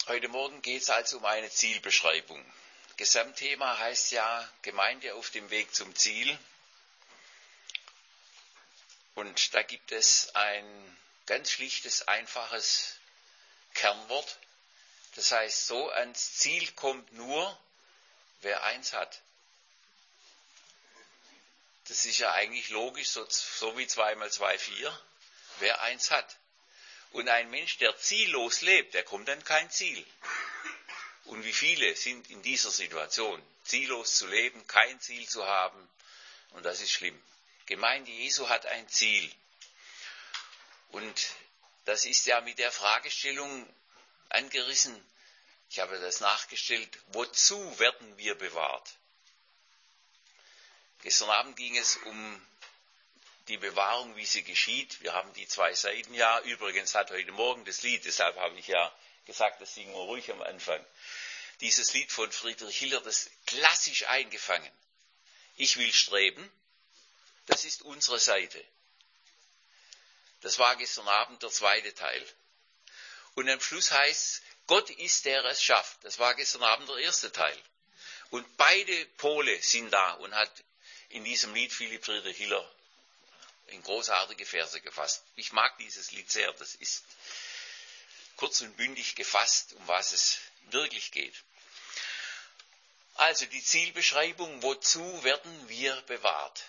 Heute Morgen geht es also um eine Zielbeschreibung. Gesamtthema heißt ja Gemeinde auf dem Weg zum Ziel. Und da gibt es ein ganz schlichtes, einfaches Kernwort. Das heißt, so ans Ziel kommt nur, wer eins hat. Das ist ja eigentlich logisch, so wie 2 mal 2 4, wer eins hat. Und ein Mensch, der ziellos lebt, der kommt an kein Ziel. Und wie viele sind in dieser Situation, ziellos zu leben, kein Ziel zu haben, und das ist schlimm. Gemeinde Jesu hat ein Ziel. Und das ist ja mit der Fragestellung angerissen, ich habe das nachgestellt, wozu werden wir bewahrt? Gestern Abend ging es um die Bewahrung, wie sie geschieht. Wir haben die 2 Seiten ja. Übrigens hat heute Morgen das Lied, deshalb habe ich ja gesagt, das singen wir ruhig am Anfang. Dieses Lied von Friedrich Hiller, das klassisch eingefangen. Ich will streben, das ist unsere Seite. Das war gestern Abend der 2. Teil. Und am Schluss heißt es, Gott ist, der es schafft. Das war gestern Abend der 1. Teil. Und beide Pole sind da und hat in diesem Lied Philipp Friedrich Hiller in großartige Verse gefasst. Ich mag dieses Lied sehr, das ist kurz und bündig gefasst, um was es wirklich geht. Also die Zielbeschreibung, wozu werden wir bewahrt?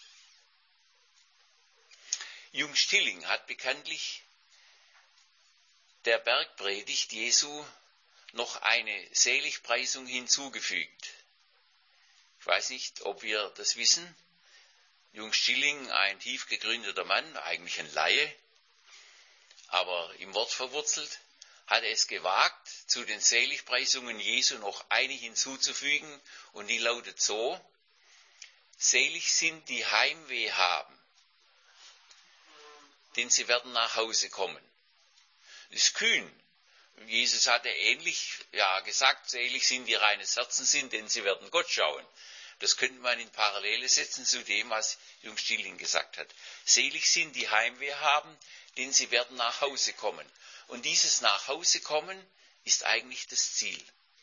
Jung Stilling hat bekanntlich der Bergpredigt Jesu noch eine Seligpreisung hinzugefügt. Ich weiß nicht, ob wir das wissen. Jung Stilling, ein tief gegründeter Mann, eigentlich ein Laie, aber im Wort verwurzelt, hat es gewagt, zu den Seligpreisungen Jesu noch eine hinzuzufügen, und die lautet so: Selig sind, die Heimweh haben, denn sie werden nach Hause kommen. Das ist kühn. Jesus hatte ähnlich gesagt, selig sind, die reines Herzens sind, denn sie werden Gott schauen. Das könnte man in Parallele setzen zu dem, was Jung Stilling gesagt hat. Selig sind, die Heimweh haben, denn sie werden nach Hause kommen. Und dieses Nachhausekommen ist eigentlich das Ziel.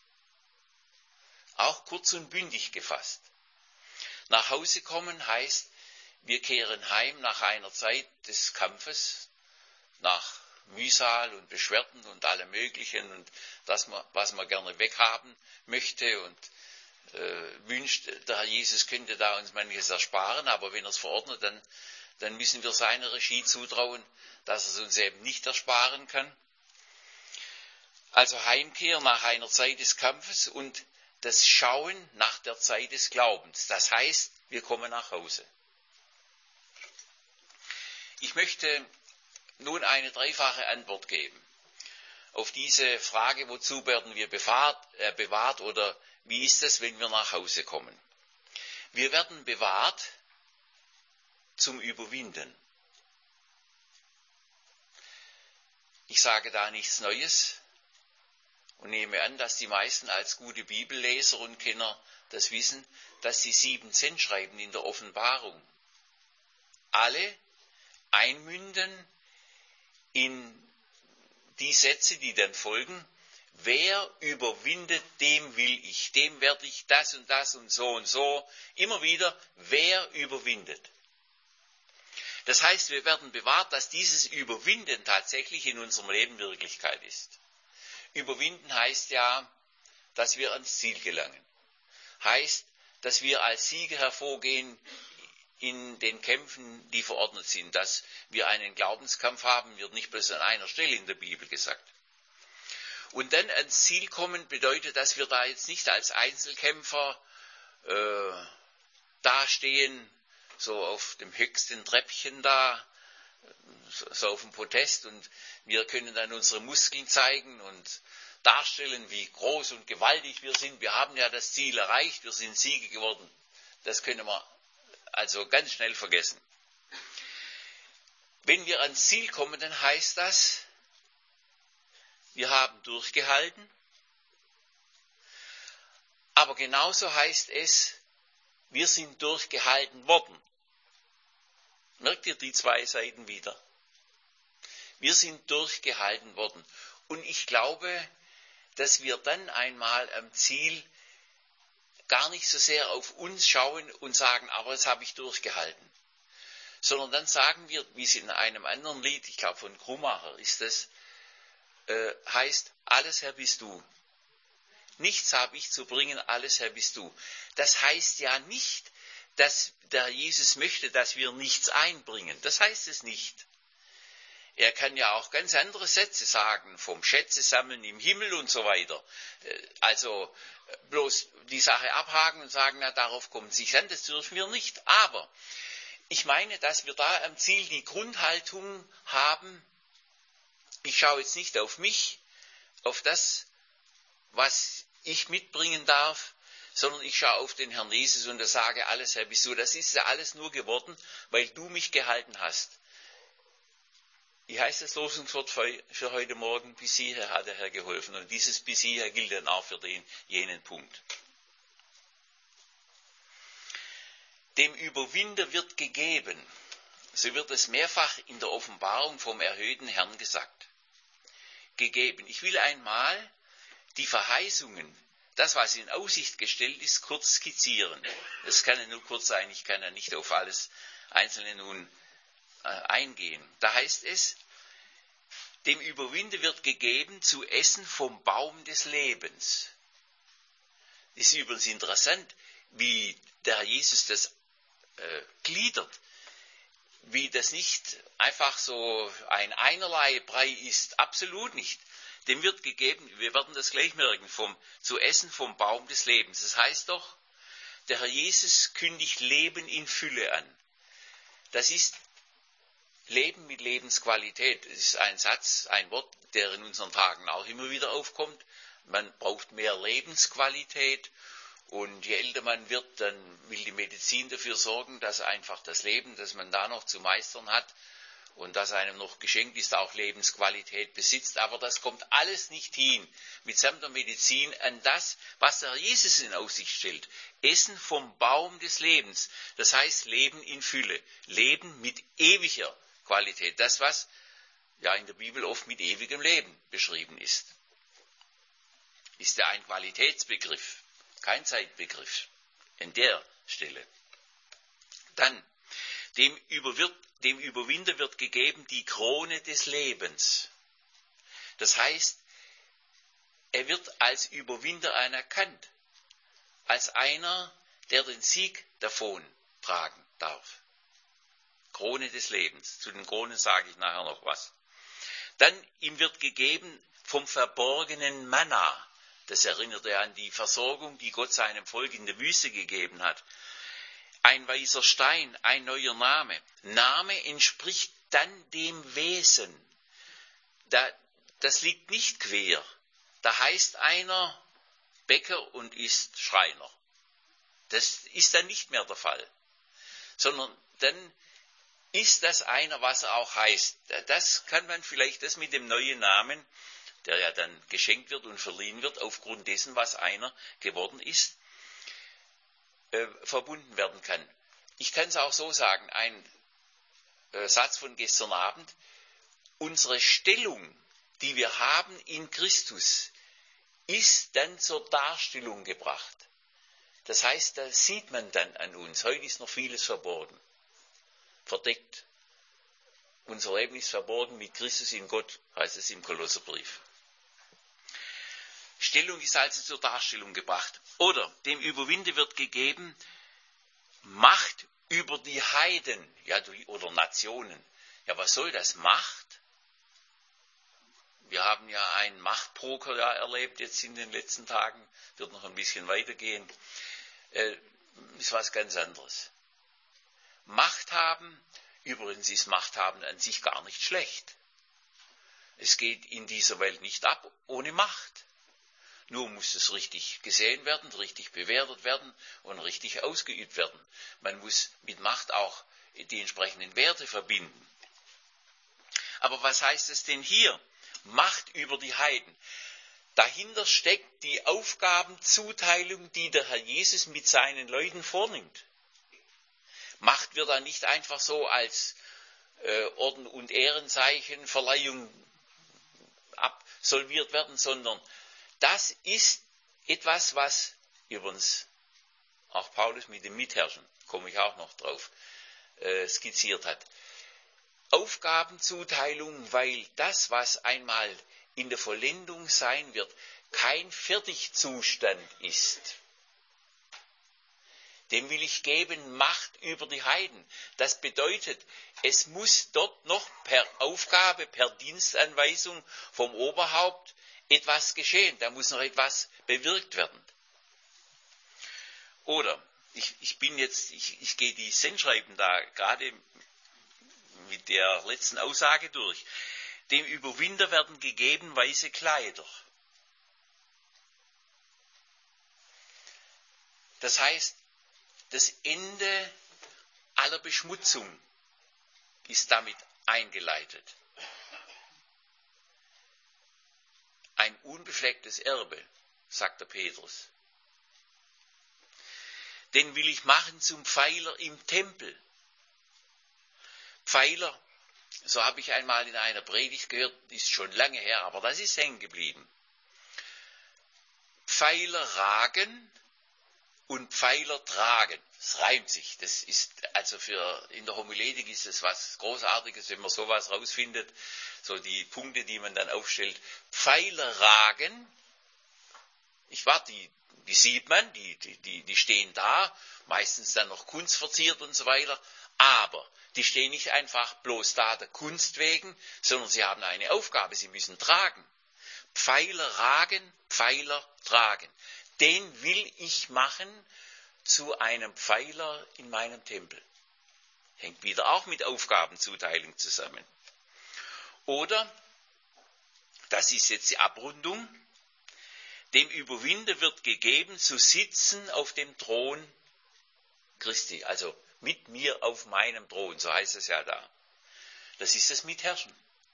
Auch kurz und bündig gefasst. Nach Hause kommen heißt, wir kehren heim nach einer Zeit des Kampfes, nach Mühsal und Beschwerden und allem Möglichen und das, was man gerne weghaben möchte und wünscht, der Herr Jesus könnte da uns manches ersparen, aber wenn er es verordnet, dann müssen wir seiner Regie zutrauen, dass er es uns eben nicht ersparen kann. Also Heimkehr nach einer Zeit des Kampfes und das Schauen nach der Zeit des Glaubens. Das heißt, wir kommen nach Hause. Ich möchte nun eine dreifache Antwort geben auf diese Frage, wozu werden wir bewahrt oder wie ist es, wenn wir nach Hause kommen? Wir werden bewahrt zum Überwinden. Ich sage da nichts Neues und nehme an, dass die meisten als gute Bibelleser und Kenner das wissen, dass die 7 Sendschreiben in der Offenbarung alle einmünden in die Sätze, die dann folgen: Wer überwindet, dem will ich, dem werde ich das und so. Immer wieder, wer überwindet. Das heißt, wir werden bewahrt, dass dieses Überwinden tatsächlich in unserem Leben Wirklichkeit ist. Überwinden heißt ja, dass wir ans Ziel gelangen. Heißt, dass wir als Sieger hervorgehen in den Kämpfen, die verordnet sind. Dass wir einen Glaubenskampf haben, wird nicht bloß an einer Stelle in der Bibel gesagt. Und dann ans Ziel kommen bedeutet, dass wir da jetzt nicht als Einzelkämpfer dastehen, so auf dem höchsten Treppchen da, so auf dem Podest, und wir können dann unsere Muskeln zeigen und darstellen, wie groß und gewaltig wir sind. Wir haben ja das Ziel erreicht, wir sind Sieger geworden. Das können wir also ganz schnell vergessen. Wenn wir ans Ziel kommen, dann heißt das, wir haben durchgehalten, aber genauso heißt es, wir sind durchgehalten worden. Merkt ihr die 2 Seiten wieder? Wir sind durchgehalten worden. Und ich glaube, dass wir dann einmal am Ziel gar nicht so sehr auf uns schauen und sagen, aber das habe ich durchgehalten. Sondern dann sagen wir, wie es in einem anderen Lied, ich glaube von Krummacher ist es, heißt, alles Herr bist du. Nichts habe ich zu bringen, alles Herr bist du. Das heißt ja nicht, dass der Jesus möchte, dass wir nichts einbringen. Das heißt es nicht. Er kann ja auch ganz andere Sätze sagen, vom Schätze sammeln im Himmel und so weiter. Also bloß die Sache abhaken und sagen, na, darauf kommt es nicht an, das dürfen wir nicht. Aber ich meine, dass wir da am Ziel die Grundhaltung haben, ich schaue jetzt nicht auf mich, auf das, was ich mitbringen darf, sondern ich schaue auf den Herrn Jesus und sage, alles Herr bist du. Das ist ja alles nur geworden, weil du mich gehalten hast. Wie heißt das Losungswort für heute Morgen? Bis hierher hat der Herr geholfen. Und dieses bis hierher gilt dann auch für jenen Punkt. Dem Überwinder wird gegeben. So wird es mehrfach in der Offenbarung vom erhöhten Herrn gesagt. Gegeben. Ich will einmal die Verheißungen, das, was in Aussicht gestellt ist, kurz skizzieren. Das kann ja nur kurz sein, ich kann ja nicht auf alles Einzelne nun eingehen. Da heißt es, dem Überwinder wird gegeben zu essen vom Baum des Lebens. Es ist übrigens interessant, wie der Herr Jesus das gliedert, wie das nicht einfach so ein einerlei Brei ist, absolut nicht. Dem wird gegeben, wir werden das gleich merken, zu essen vom Baum des Lebens. Das heißt doch, der Herr Jesus kündigt Leben in Fülle an. Das ist Leben mit Lebensqualität. Das ist ein Satz, ein Wort, der in unseren Tagen auch immer wieder aufkommt. Man braucht mehr Lebensqualität. Und je älter man wird, dann will die Medizin dafür sorgen, dass einfach das Leben, das man da noch zu meistern hat und das einem noch geschenkt ist, auch Lebensqualität besitzt. Aber das kommt alles nicht hin, mitsamt der Medizin, an das, was der Jesus in Aussicht stellt. Essen vom Baum des Lebens. Das heißt Leben in Fülle. Leben mit ewiger Qualität. Das, was ja in der Bibel oft mit ewigem Leben beschrieben ist. Ist ja ein Qualitätsbegriff. Kein Zeitbegriff an der Stelle. Dann, dem Überwinder wird gegeben die Krone des Lebens. Das heißt, er wird als Überwinder anerkannt, als einer, der den Sieg davon tragen darf. Krone des Lebens. Zu den Kronen sage ich nachher noch was. Dann, ihm wird gegeben vom verborgenen Manna. Das erinnert er an die Versorgung, die Gott seinem Volk in der Wüste gegeben hat. Ein weißer Stein, ein neuer Name. Name entspricht dann dem Wesen. Das liegt nicht quer. Da heißt einer Bäcker und ist Schreiner. Das ist dann nicht mehr der Fall. Sondern dann ist das einer, was er auch heißt. Das kann man vielleicht, das mit dem neuen Namen, der ja dann geschenkt wird und verliehen wird, aufgrund dessen, was einer geworden ist, verbunden werden kann. Ich kann es auch so sagen, ein Satz von gestern Abend, unsere Stellung, die wir haben in Christus, ist dann zur Darstellung gebracht. Das heißt, da sieht man dann an uns, heute ist noch vieles verborgen, verdeckt. Unser Leben ist verborgen mit Christus in Gott, heißt es im Kolosserbrief. Stellung ist also zur Darstellung gebracht. Oder dem Überwinder wird gegeben Macht über die Heiden, ja, oder Nationen. Ja, was soll das? Macht? Wir haben ja einen Machtpoker da erlebt jetzt in den letzten Tagen, wird noch ein bisschen weitergehen. Ist was ganz anderes. Macht haben, übrigens ist Macht haben an sich gar nicht schlecht. Es geht in dieser Welt nicht ab ohne Macht. Nur muss es richtig gesehen werden, richtig bewertet werden und richtig ausgeübt werden. Man muss mit Macht auch die entsprechenden Werte verbinden. Aber was heißt es denn hier? Macht über die Heiden. Dahinter steckt die Aufgabenzuteilung, die der Herr Jesus mit seinen Leuten vornimmt. Macht wird da nicht einfach so als Orden- und Ehrenzeichen, Verleihung absolviert werden, sondern Das ist etwas, was übrigens auch Paulus mit dem Mitherrschen, komme ich auch noch drauf, skizziert hat. Aufgabenzuteilung, weil das, was einmal in der Vollendung sein wird, kein Fertigzustand ist. Dem will ich geben Macht über die Heiden. Das bedeutet, es muss dort noch per Aufgabe, per Dienstanweisung vom Oberhaupt etwas geschehen. Da muss noch etwas bewirkt werden. Oder, ich gehe die Sendschreiben da gerade mit der letzten Aussage durch. Dem Überwinder werden gegeben weiße Kleider. Das heißt, das Ende aller Beschmutzung ist damit eingeleitet. Ein unbeflecktes Erbe, sagt der Petrus. Den will ich machen zum Pfeiler im Tempel. Pfeiler, so habe ich einmal in einer Predigt gehört, ist schon lange her, aber das ist hängen geblieben. Pfeiler ragen und Pfeiler tragen. Das reimt sich. Das ist also in der Homiletik ist es was Großartiges, wenn man sowas rausfindet. So die Punkte, die man dann aufstellt. Pfeiler ragen. Die sieht man, die stehen da, meistens dann noch kunstverziert und so weiter. Aber die stehen nicht einfach bloß da der Kunst wegen, sondern sie haben eine Aufgabe, sie müssen tragen. Pfeiler ragen, Pfeiler tragen. Den will ich machen zu einem Pfeiler in meinem Tempel. Hängt wieder auch mit Aufgabenzuteilung zusammen. Oder, das ist jetzt die Abrundung, dem Überwinder wird gegeben zu sitzen auf dem Thron Christi, also mit mir auf meinem Thron, so heißt es ja da. Das ist das Mitherrschen.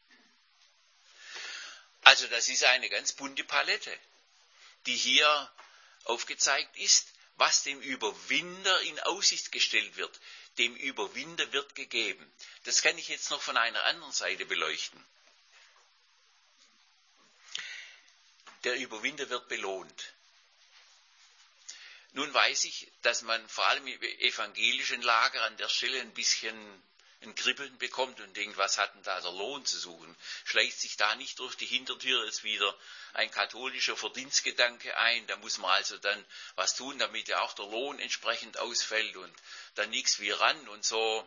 Also das ist eine ganz bunte Palette, die hier aufgezeigt ist, was dem Überwinder in Aussicht gestellt wird. Dem Überwinder wird gegeben. Das kann ich jetzt noch von einer anderen Seite beleuchten. Der Überwinder wird belohnt. Nun weiß ich, dass man vor allem im evangelischen Lager an der Stelle ein bisschen ein Kribbeln bekommt und denkt, was hat denn da der Lohn zu suchen? Schleicht sich da nicht durch die Hintertür jetzt wieder ein katholischer Verdienstgedanke ein? Da muss man also dann was tun, damit ja auch der Lohn entsprechend ausfällt und dann nichts wie ran und so.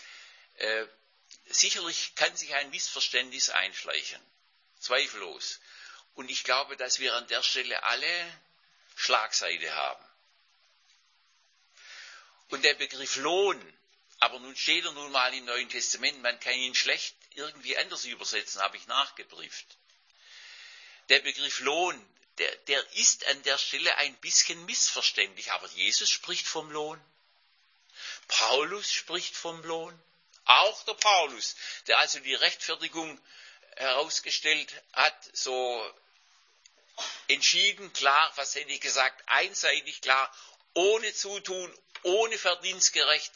Sicherlich kann sich ein Missverständnis einschleichen, zweifellos. Und ich glaube, dass wir an der Stelle alle Schlagseite haben. Und der Begriff Lohn, aber nun steht er nun mal im Neuen Testament, man kann ihn schlecht irgendwie anders übersetzen, habe ich nachgeprüft. Der Begriff Lohn, der ist an der Stelle ein bisschen missverständlich, aber Jesus spricht vom Lohn. Paulus spricht vom Lohn. Auch der Paulus, der also die Rechtfertigung herausgestellt hat, so entschieden, klar, was hätte ich gesagt, einseitig klar, ohne Zutun, ohne Verdienstgerecht.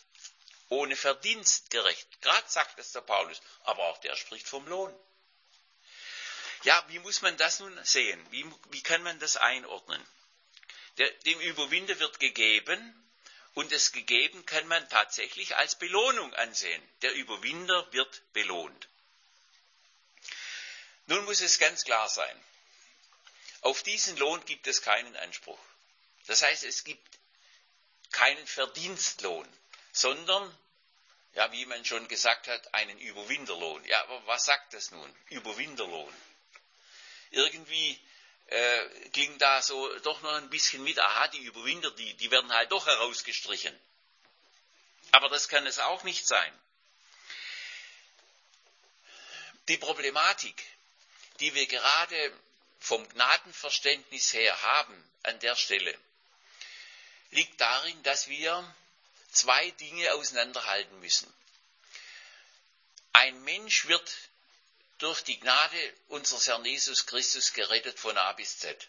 Gerade sagt es der Paulus, aber auch der spricht vom Lohn. Ja, wie muss man das nun sehen? Wie kann man das einordnen? Dem Überwinder wird gegeben und das Gegeben kann man tatsächlich als Belohnung ansehen. Der Überwinder wird belohnt. Nun muss es ganz klar sein, auf diesen Lohn gibt es keinen Anspruch. Das heißt, es gibt keinen Verdienstlohn, sondern, ja, wie man schon gesagt hat, einen Überwinderlohn. Ja, aber was sagt das nun? Überwinderlohn. Irgendwie klingt da so doch noch ein bisschen mit, aha, die Überwinder, die werden halt doch herausgestrichen. Aber das kann es auch nicht sein. Die Problematik, die wir gerade vom Gnadenverständnis her haben an der Stelle, liegt darin, dass wir zwei Dinge auseinanderhalten müssen. Ein Mensch wird durch die Gnade unseres Herrn Jesus Christus gerettet von A bis Z.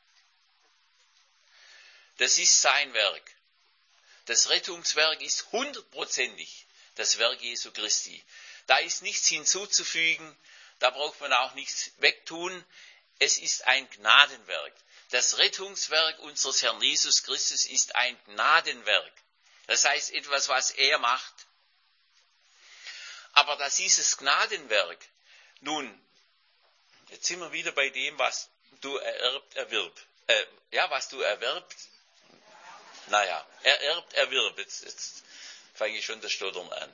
Das ist sein Werk. Das Rettungswerk ist 100%ig das Werk Jesu Christi. Da ist nichts hinzuzufügen, da braucht man auch nichts wegtun. Es ist ein Gnadenwerk. Das Rettungswerk unseres Herrn Jesus Christus ist ein Gnadenwerk. Das heißt etwas, was er macht. Aber dass dieses Gnadenwerk, nun, jetzt sind wir wieder bei dem, was du erwirbt. Jetzt fange ich schon das Stottern an.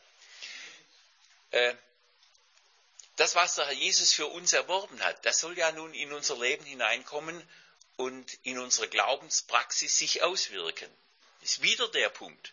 Das, was der Herr Jesus für uns erworben hat, das soll ja nun in unser Leben hineinkommen und in unsere Glaubenspraxis sich auswirken. Das ist wieder der Punkt.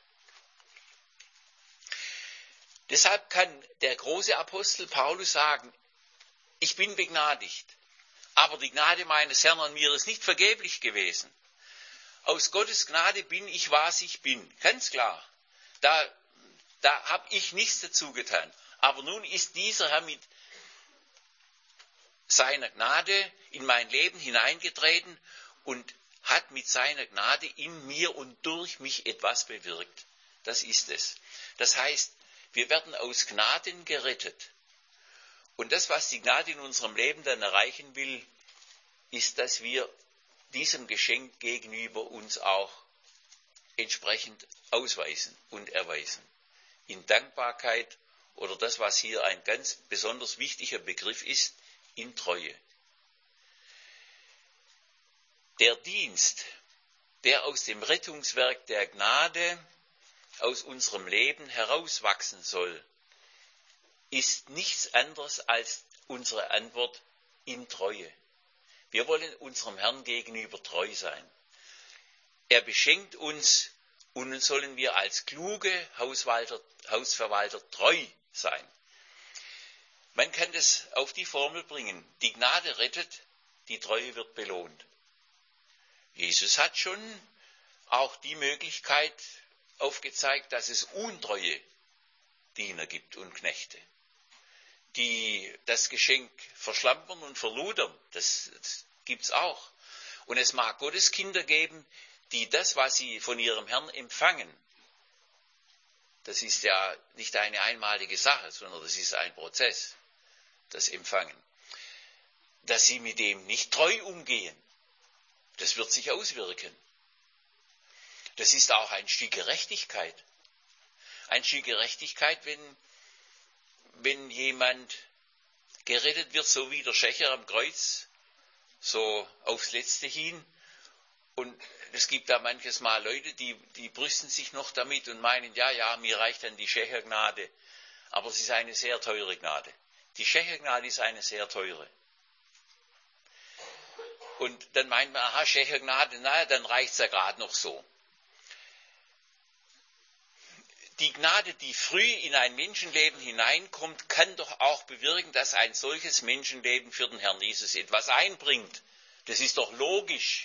Deshalb kann der große Apostel Paulus sagen, ich bin begnadigt, aber die Gnade meines Herrn an mir ist nicht vergeblich gewesen. Aus Gottes Gnade bin ich, was ich bin. Ganz klar. Da habe ich nichts dazu getan. Aber nun ist dieser Herr mit seiner Gnade in mein Leben hineingetreten und hat mit seiner Gnade in mir und durch mich etwas bewirkt. Das ist es. Das heißt, wir werden aus Gnaden gerettet. Und das, was die Gnade in unserem Leben dann erreichen will, ist, dass wir diesem Geschenk gegenüber uns auch entsprechend ausweisen und erweisen. In Dankbarkeit oder das, was hier ein ganz besonders wichtiger Begriff ist, in Treue. Der Dienst, der aus dem Rettungswerk der Gnade aus unserem Leben herauswachsen soll, ist nichts anderes als unsere Antwort in Treue. Wir wollen unserem Herrn gegenüber treu sein. Er beschenkt uns und nun sollen wir als kluge Hausverwalter treu sein. Man kann das auf die Formel bringen. Die Gnade rettet, die Treue wird belohnt. Jesus hat schon auch die Möglichkeit aufgezeigt, dass es untreue Diener gibt und Knechte, die das Geschenk verschlampern und verludern. Das gibt's auch. Und es mag Gotteskinder geben, die das, was sie von ihrem Herrn empfangen, das ist ja nicht eine einmalige Sache, sondern das ist ein Prozess, das Empfangen, dass sie mit dem nicht treu umgehen. Das wird sich auswirken. Das ist auch ein Stück Gerechtigkeit. Ein Stück Gerechtigkeit, wenn jemand gerettet wird, so wie der Schächer am Kreuz, so aufs Letzte hin. Und es gibt da manches Mal Leute, die brüsten sich noch damit und meinen, ja, mir reicht dann die Schächergnade. Aber es ist eine sehr teure Gnade. Die Schächergnade ist eine sehr teure. Und dann meint man, aha, Schächergnade, naja, dann reicht's ja gerade noch so. Die Gnade, die früh in ein Menschenleben hineinkommt, kann doch auch bewirken, dass ein solches Menschenleben für den Herrn Jesus etwas einbringt. Das ist doch logisch.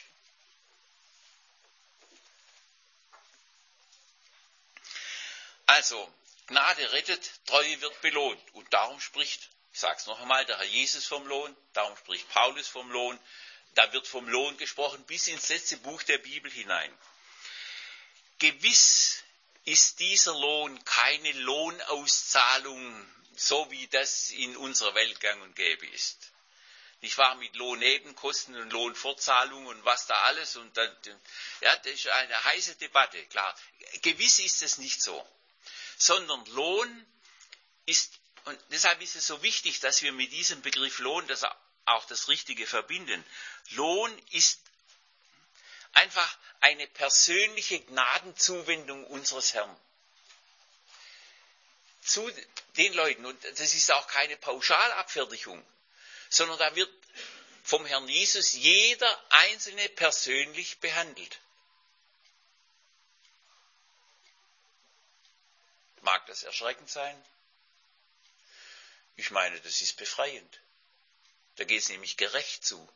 Also, Gnade rettet, Treue wird belohnt. Und darum spricht, ich sage es noch einmal, der Herr Jesus vom Lohn, darum spricht Paulus vom Lohn. Da wird vom Lohn gesprochen bis ins letzte Buch der Bibel hinein. Gewiss ist dieser Lohn keine Lohnauszahlung, so wie das in unserer Welt gang und gäbe ist. Nicht wahr, mit Lohnnebenkosten und Lohnfortzahlung und was da alles. Und dann, ja, das ist eine heiße Debatte, klar. Gewiss ist es nicht so, sondern Lohn ist, und deshalb ist es so wichtig, dass wir mit diesem Begriff Lohn auch das Richtige verbinden. Lohn ist einfach eine persönliche Gnadenzuwendung unseres Herrn zu den Leuten. Und das ist auch keine Pauschalabfertigung, sondern da wird vom Herrn Jesus jeder Einzelne persönlich behandelt. Mag das erschreckend sein? Ich meine, das ist befreiend. Da geht es nämlich gerecht zu.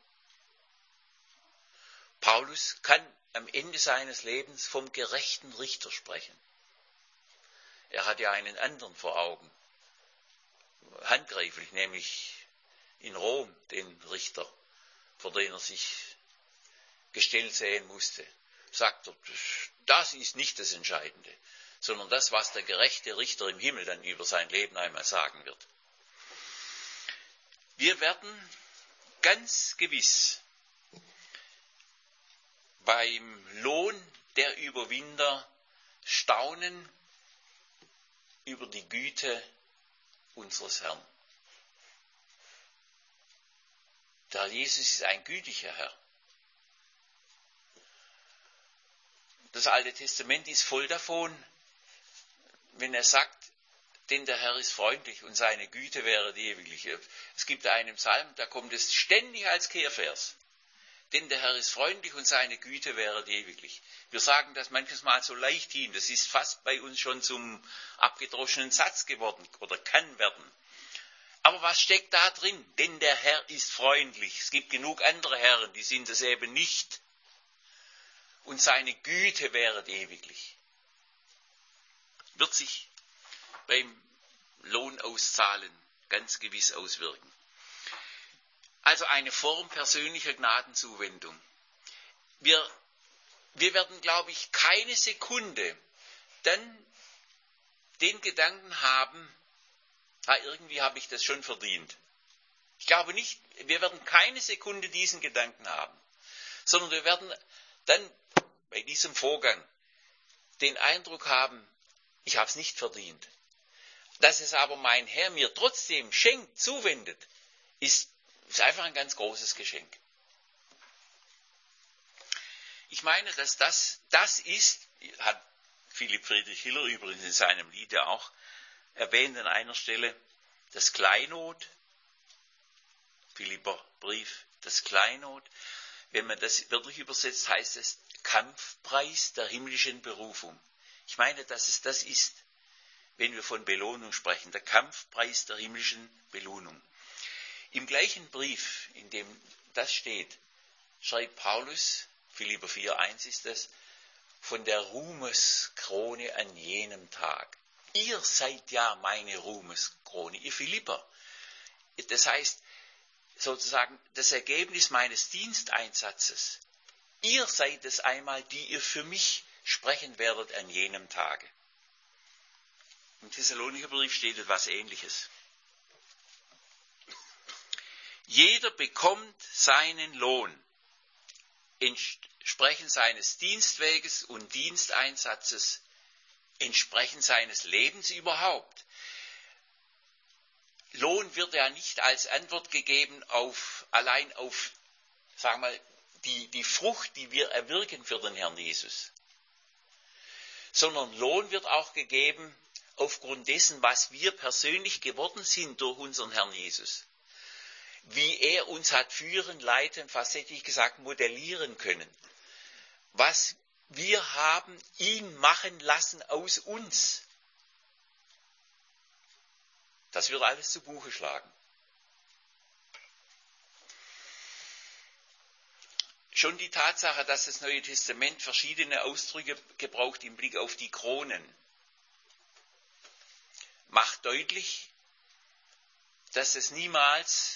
Paulus kann am Ende seines Lebens vom gerechten Richter sprechen. Er hat ja einen anderen vor Augen, handgreiflich, nämlich in Rom den Richter, vor den er sich gestellt sehen musste. Sagt er, das ist nicht das Entscheidende, sondern das, was der gerechte Richter im Himmel dann über sein Leben einmal sagen wird. Wir werden ganz gewiss beim Lohn der Überwinder staunen über die Güte unseres Herrn. Der Jesus ist ein gütiger Herr. Das Alte Testament ist voll davon, wenn er sagt, denn der Herr ist freundlich und seine Güte wäre die ewigliche. Es gibt einen Psalm, da kommt es ständig als Kehrvers. Denn der Herr ist freundlich und seine Güte wäre die ewiglich. Wir sagen das manches Mal so leicht hin, das ist fast bei uns schon zum abgedroschenen Satz geworden oder kann werden. Aber was steckt da drin? Denn der Herr ist freundlich. Es gibt genug andere Herren, die sind es eben nicht. Und seine Güte wäre ewiglich. Wird sich beim Lohn auszahlen ganz gewiss auswirken. Also eine Form persönlicher Gnadenzuwendung. Wir werden, glaube ich, keine Sekunde dann den Gedanken haben, irgendwie habe ich das schon verdient. Ich glaube nicht, wir werden keine Sekunde diesen Gedanken haben, sondern wir werden dann bei diesem Vorgang den Eindruck haben, ich habe es nicht verdient. Dass es aber mein Herr mir trotzdem schenkt, zuwendet, ist einfach ein ganz großes Geschenk. Ich meine, dass das ist, hat Philipp Friedrich Hiller übrigens in seinem Lied ja auch erwähnt an einer Stelle, das Kleinod, Philipper Brief, das Kleinod, wenn man das wörtlich übersetzt, heißt es Kampfpreis der himmlischen Berufung. Ich meine, dass es das ist, wenn wir von Belohnung sprechen, der Kampfpreis der himmlischen Belohnung. Im gleichen Brief, in dem das steht, schreibt Paulus, Philipper 4,1 ist das, von der Ruhmeskrone an jenem Tag. Ihr seid ja meine Ruhmeskrone, ihr Philipper. Das heißt, sozusagen das Ergebnis meines Diensteinsatzes. Ihr seid es einmal, die ihr für mich sprechen werdet an jenem Tage. Im Thessalonicher Brief steht etwas Ähnliches. Jeder bekommt seinen Lohn entsprechend seines Dienstweges und Diensteinsatzes, entsprechend seines Lebens überhaupt. Lohn wird ja nicht als Antwort gegeben allein auf, sagen wir mal, die Frucht, die wir erwirken für den Herrn Jesus. Sondern Lohn wird auch gegeben aufgrund dessen, was wir persönlich geworden sind durch unseren Herrn Jesus. Wie er uns hat führen, leiten, fast hätte ich gesagt, modellieren können. Was wir haben ihn machen lassen aus uns. Das wird alles zu Buche schlagen. Schon die Tatsache, dass das Neue Testament verschiedene Ausdrücke gebraucht im Blick auf die Kronen, macht deutlich, dass es niemals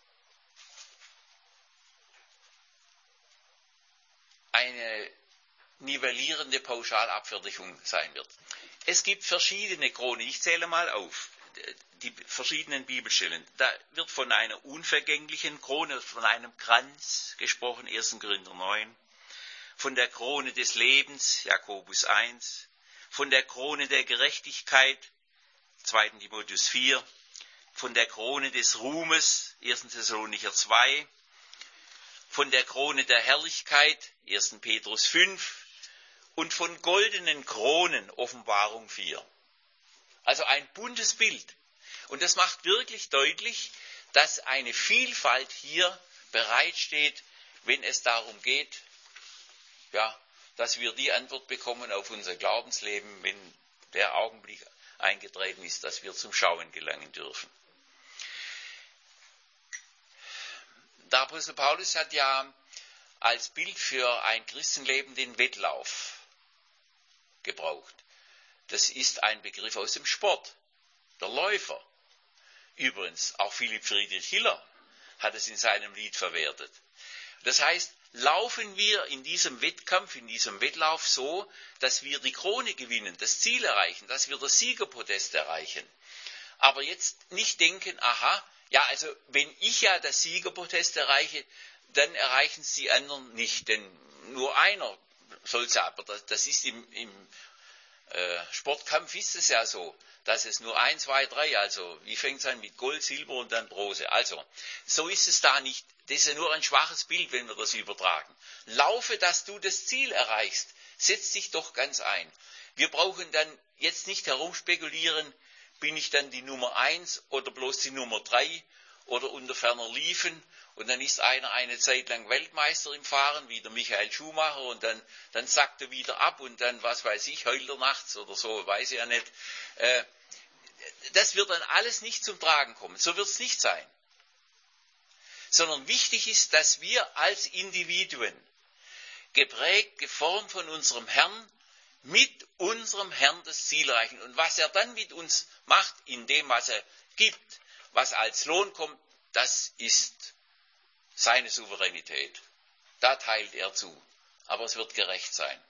eine nivellierende Pauschalabfertigung sein wird. Es gibt verschiedene Kronen, ich zähle mal auf, die verschiedenen Bibelstellen. Da wird von einer unvergänglichen Krone, von einem Kranz gesprochen, 1. Korinther 9, von der Krone des Lebens, Jakobus 1, von der Krone der Gerechtigkeit, 2. Timotheus 4, von der Krone des Ruhmes, 1. Thessalonicher 2, von der Krone der Herrlichkeit, 1. Petrus 5, und von goldenen Kronen, Offenbarung 4. Also ein buntes Bild. Und das macht wirklich deutlich, dass eine Vielfalt hier bereitsteht, wenn es darum geht, ja, dass wir die Antwort bekommen auf unser Glaubensleben, wenn der Augenblick eingetreten ist, dass wir zum Schauen gelangen dürfen. Der Apostel Paulus hat ja als Bild für ein Christenleben den Wettlauf gebraucht. Das ist ein Begriff aus dem Sport, der Läufer. Übrigens, auch Philipp Friedrich Hiller hat es in seinem Lied verwertet. Das heißt, laufen wir in diesem Wettkampf, in diesem Wettlauf so, dass wir die Krone gewinnen, das Ziel erreichen, dass wir das Siegerpodest erreichen. Aber jetzt nicht denken, aha, Ja, also wenn ich ja das Siegerprotest erreiche, dann erreichen es die anderen nicht, denn nur einer soll es ja, aber das ist im Sportkampf ist es ja so, dass es nur 1, 2, 3, also wie fängt es an mit Gold, Silber und dann Bronze. Also, so ist es da nicht. Das ist ja nur ein schwaches Bild, wenn wir das übertragen. Laufe, dass du das Ziel erreichst. Setz dich doch ganz ein. Wir brauchen dann jetzt nicht herumspekulieren, bin ich dann die Nummer 1 oder bloß die Nummer 3 oder unter ferner Liefen. Und dann ist einer eine Zeit lang Weltmeister im Fahren, wie der Michael Schumacher, und dann sackt er wieder ab und dann, was weiß ich, heult er nachts oder so, weiß ich ja nicht. Das wird dann alles nicht zum Tragen kommen. So wird es nicht sein. Sondern wichtig ist, dass wir als Individuen, geprägt, geformt von unserem Herrn, mit unserem Herrn das Ziel erreichen. Und was er dann mit uns macht, in dem, was er gibt, was als Lohn kommt, das ist seine Souveränität. Da teilt er zu. Aber es wird gerecht sein.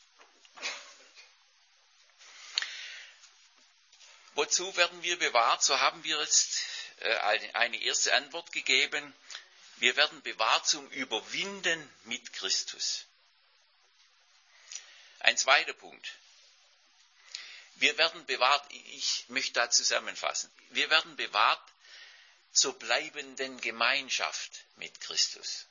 Wozu werden wir bewahrt? So haben wir jetzt eine erste Antwort gegeben. Wir werden bewahrt zum Überwinden mit Christus. Ein zweiter Punkt. Wir werden bewahrt, ich möchte da zusammenfassen, wir werden bewahrt zur bleibenden Gemeinschaft mit Christus.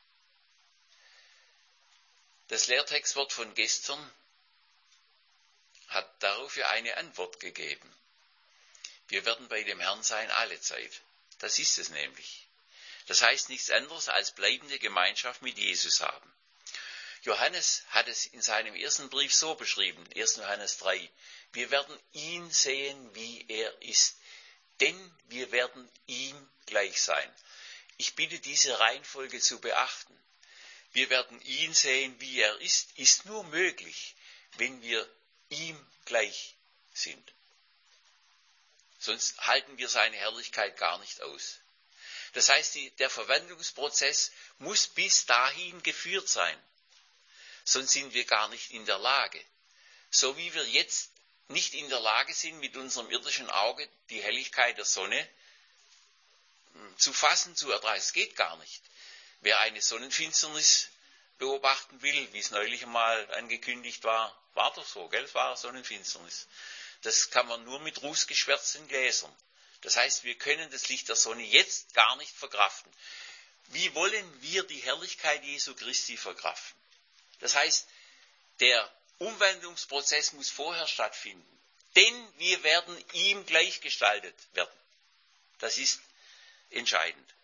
Das Lehrtextwort von gestern hat darauf ja eine Antwort gegeben. Wir werden bei dem Herrn sein alle Zeit. Das ist es nämlich. Das heißt nichts anderes als bleibende Gemeinschaft mit Jesus haben. Johannes hat es in seinem ersten Brief so beschrieben, 1. Johannes 3, wir werden ihn sehen, wie er ist, denn wir werden ihm gleich sein. Ich bitte, diese Reihenfolge zu beachten. Wir werden ihn sehen, wie er ist nur möglich, wenn wir ihm gleich sind. Sonst halten wir seine Herrlichkeit gar nicht aus. Das heißt, der Verwandlungsprozess muss bis dahin geführt sein. Sonst sind wir gar nicht in der Lage. So wie wir jetzt nicht in der Lage sind, mit unserem irdischen Auge die Helligkeit der Sonne zu fassen, zu ertragen. Es geht gar nicht. Wer eine Sonnenfinsternis beobachten will, wie es neulich einmal angekündigt war doch so, gell? Es war eine Sonnenfinsternis. Das kann man nur mit rußgeschwärzten Gläsern. Das heißt, wir können das Licht der Sonne jetzt gar nicht verkraften. Wie wollen wir die Herrlichkeit Jesu Christi verkraften? Das heißt, der Umwandlungsprozess muss vorher stattfinden, denn wir werden ihm gleichgestaltet werden. Das ist entscheidend.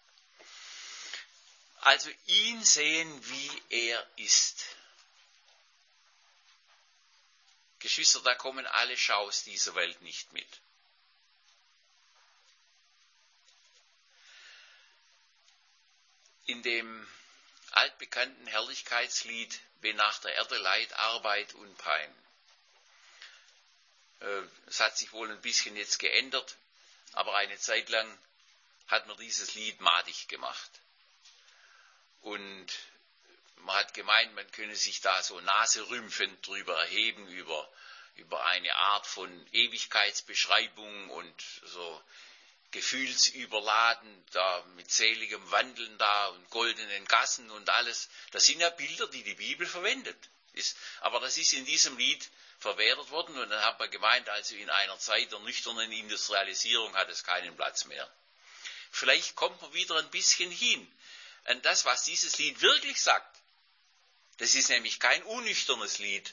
Also ihn sehen, wie er ist. Geschwister, da kommen alle Schaus dieser Welt nicht mit. In dem altbekannten Herrlichkeitslied, wenn nach der Erde Leid, Arbeit und Pein. Es hat sich wohl ein bisschen jetzt geändert, aber eine Zeit lang hat man dieses Lied madig gemacht. Und man hat gemeint, man könne sich da so naserümpfend drüber erheben, über eine Art von Ewigkeitsbeschreibung und so gefühlsüberladen, da mit seligem Wandeln da und goldenen Gassen und alles. Das sind ja Bilder, die die Bibel verwendet. Aber das ist in diesem Lied verwertet worden und dann hat man gemeint, also in einer Zeit der nüchternen Industrialisierung hat es keinen Platz mehr. Vielleicht kommt man wieder ein bisschen hin an das, was dieses Lied wirklich sagt. Das ist nämlich kein unnüchternes Lied.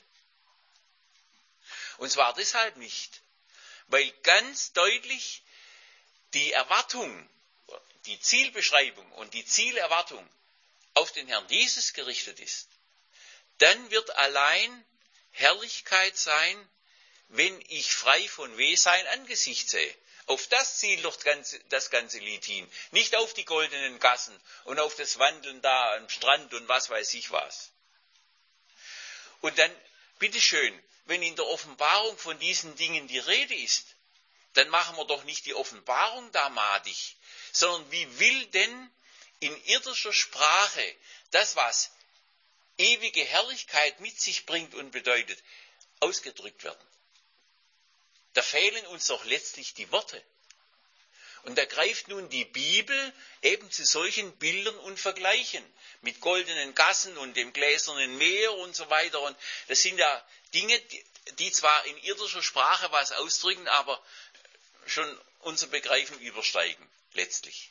Und zwar deshalb nicht, weil ganz deutlich die Erwartung, die Zielbeschreibung und die Zielerwartung auf den Herrn Jesus gerichtet ist. Dann wird allein Herrlichkeit sein, wenn ich frei von Weh sein Angesicht sehe. Auf das zielt doch das ganze Lied hin. Nicht auf die goldenen Gassen und auf das Wandeln da am Strand und was weiß ich was. Und dann, bitteschön, wenn in der Offenbarung von diesen Dingen die Rede ist, dann machen wir doch nicht die Offenbarung da madig, sondern wie will denn in irdischer Sprache das, was ewige Herrlichkeit mit sich bringt und bedeutet, ausgedrückt werden? Da fehlen uns doch letztlich die Worte. Und er greift nun die Bibel eben zu solchen Bildern und Vergleichen mit goldenen Gassen und dem gläsernen Meer und so weiter. Und das sind ja Dinge, die zwar in irdischer Sprache was ausdrücken, aber schon unser Begreifen übersteigen, letztlich.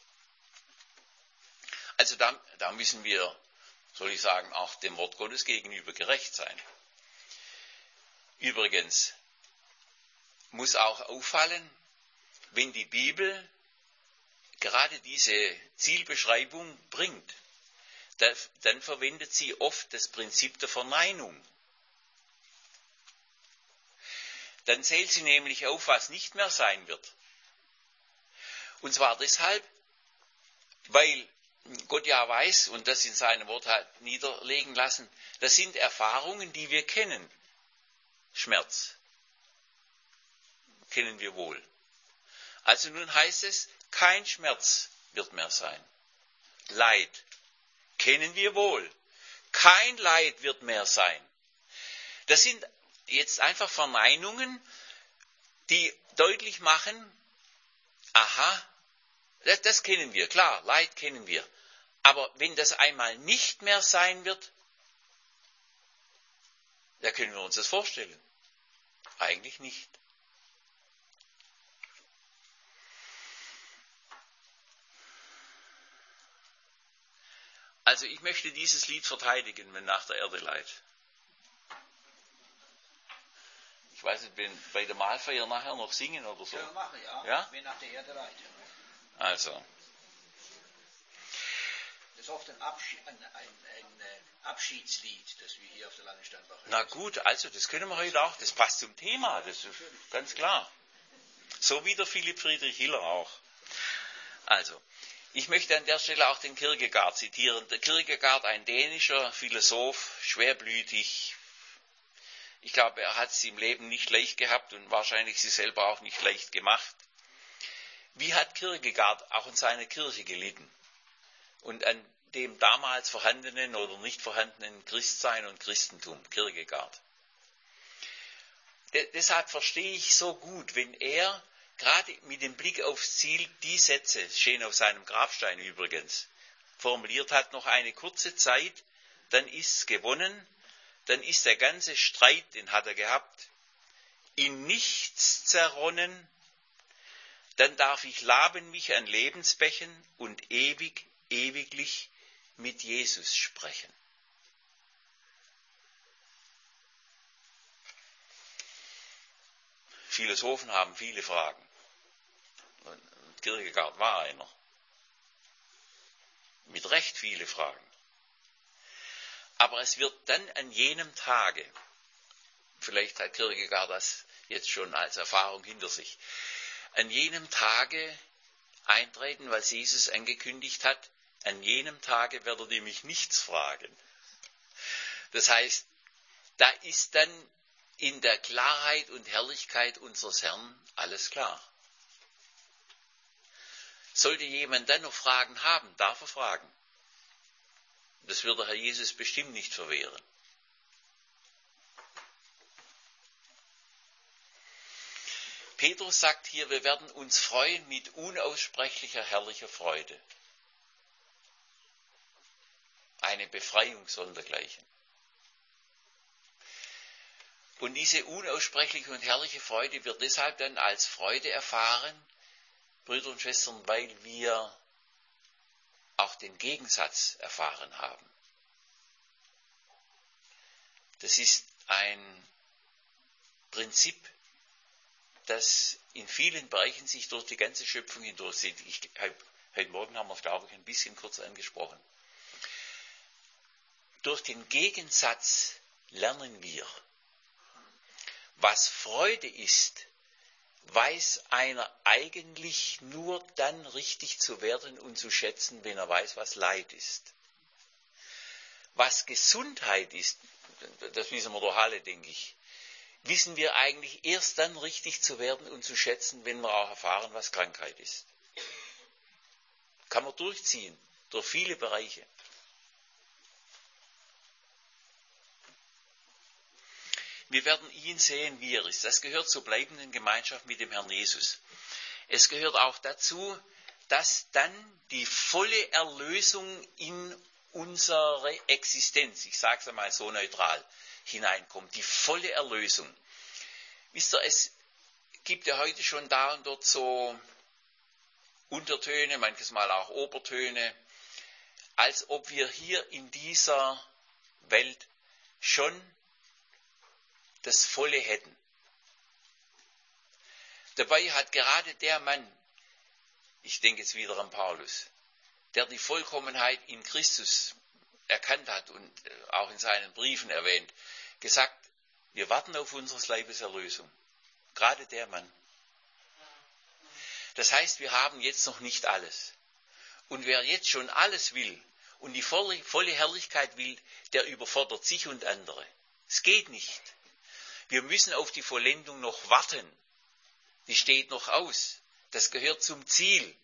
Also da müssen wir, soll ich sagen, auch dem Wort Gottes gegenüber gerecht sein. Übrigens muss auch auffallen, wenn die Bibel gerade diese Zielbeschreibung bringt, dann verwendet sie oft das Prinzip der Verneinung. Dann zählt sie nämlich auf, was nicht mehr sein wird. Und zwar deshalb, weil Gott ja weiß und das in seinem Wort hat niederlegen lassen, das sind Erfahrungen, die wir kennen. Schmerz kennen wir wohl. Also nun heißt es, kein Schmerz wird mehr sein. Leid kennen wir wohl. Kein Leid wird mehr sein. Das sind jetzt einfach Verneinungen, die deutlich machen, aha, das kennen wir, klar, Leid kennen wir. Aber wenn das einmal nicht mehr sein wird, da können wir uns das vorstellen. Eigentlich nicht. Also ich möchte dieses Lied verteidigen, wenn nach der Erde Leid. Ich weiß nicht, wenn bei der Mahlfeier nachher noch singen oder so. Ja, mache ich, ja. Ja? Wenn nach der Erde Leid. Also. Das ist oft ein Abschiedslied, das wir hier auf der Landesstandbach hören. Na gut, also das können wir heute auch. Das passt zum Thema, das ist ganz klar. So wie der Philipp Friedrich Hiller auch. Also, ich möchte an der Stelle auch den Kierkegaard zitieren. Der Kierkegaard, ein dänischer Philosoph, schwerblütig. Ich glaube, er hat es im Leben nicht leicht gehabt und wahrscheinlich sich selber auch nicht leicht gemacht. Wie hat Kierkegaard auch in seiner Kirche gelitten? Und an dem damals vorhandenen oder nicht vorhandenen Christsein und Christentum, Kierkegaard. Deshalb verstehe ich so gut, wenn er gerade mit dem Blick aufs Ziel die Sätze, stehen auf seinem Grabstein übrigens, formuliert hat, noch eine kurze Zeit, dann ist's gewonnen, dann ist der ganze Streit, den hat er gehabt, in nichts zerronnen, dann darf ich laben mich an Lebensbächen und ewiglich mit Jesus sprechen. Philosophen haben viele Fragen. Und Kierkegaard war einer. Mit Recht viele Fragen. Aber es wird dann an jenem Tage, vielleicht hat Kierkegaard das jetzt schon als Erfahrung hinter sich, an jenem Tage eintreten, was Jesus angekündigt hat, an jenem Tage werdet ihr mich nichts fragen. Das heißt, da ist dann in der Klarheit und Herrlichkeit unseres Herrn alles klar. Sollte jemand dann noch Fragen haben, darf er fragen. Das wird der Herr Jesus bestimmt nicht verwehren. Petrus sagt hier, wir werden uns freuen mit unaussprechlicher, herrlicher Freude. Eine Befreiung sondergleichen. Und diese unaussprechliche und herrliche Freude wird deshalb dann als Freude erfahren, Brüder und Schwestern, weil wir auch den Gegensatz erfahren haben. Das ist ein Prinzip, das in vielen Bereichen sich durch die ganze Schöpfung hindurchzieht. Heute Morgen haben wir es, glaube ich, ein bisschen kurz angesprochen. Durch den Gegensatz lernen wir, was Freude ist, weiß einer eigentlich nur dann richtig zu werden und zu schätzen, wenn er weiß, was Leid ist. Was Gesundheit ist, das wissen wir doch alle, denke ich, wissen wir eigentlich erst dann richtig zu werden und zu schätzen, wenn wir auch erfahren, was Krankheit ist. Kann man durchziehen, durch viele Bereiche. Wir werden ihn sehen, wie er ist. Das gehört zur bleibenden Gemeinschaft mit dem Herrn Jesus. es gehört auch dazu, dass dann die volle Erlösung in unsere Existenz, ich sage es einmal so neutral, hineinkommt. Die volle Erlösung. Wisst ihr, es gibt ja heute schon da und dort so Untertöne, manches Mal auch Obertöne, als ob wir hier in dieser Welt schon das Volle hätten. Dabei hat gerade der Mann, ich denke jetzt wieder an Paulus, der die Vollkommenheit in Christus erkannt hat und auch in seinen Briefen erwähnt, gesagt, wir warten auf unseres Leibes Erlösung. Gerade der Mann. Das heißt, wir haben jetzt noch nicht alles. Und wer jetzt schon alles will und die volle Herrlichkeit will, der überfordert sich und andere. Es geht nicht. Wir müssen auf die Vollendung noch warten. Die steht noch aus. Das gehört zum Ziel.